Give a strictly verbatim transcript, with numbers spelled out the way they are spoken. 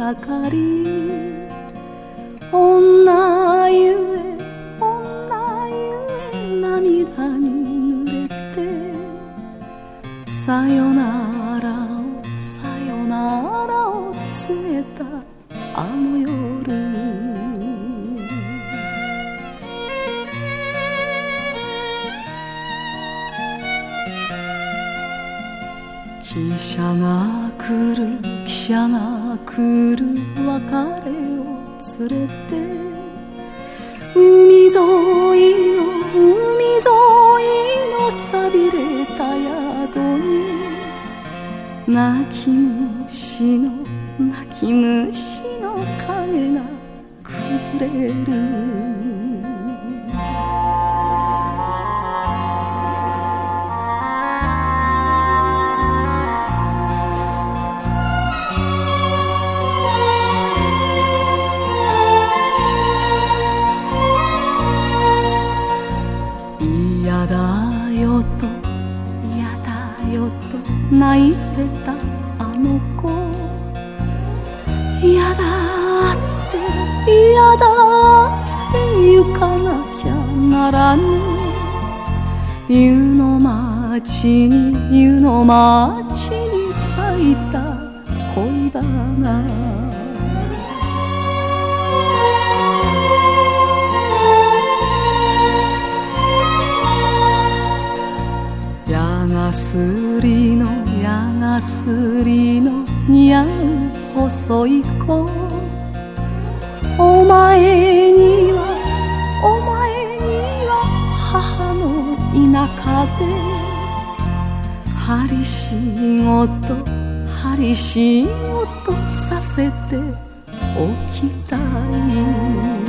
ばかり。女ゆえ女ゆえ涙に濡れて、さよならをさよならを告げたあの夜。汽車が来る汽車が来る別れを連れて、海沿いの海沿いの寂れた宿に、泣き虫の泣き虫の影が崩れる。嫌だよと嫌だよと泣いてたあの子、嫌だって嫌だって行かなきゃならぬ。湯の町に湯の町に咲いた恋花。矢がすりの矢がすりの似合う細い子、お前にはお前には母の田舎で針仕事針仕事させておきたい。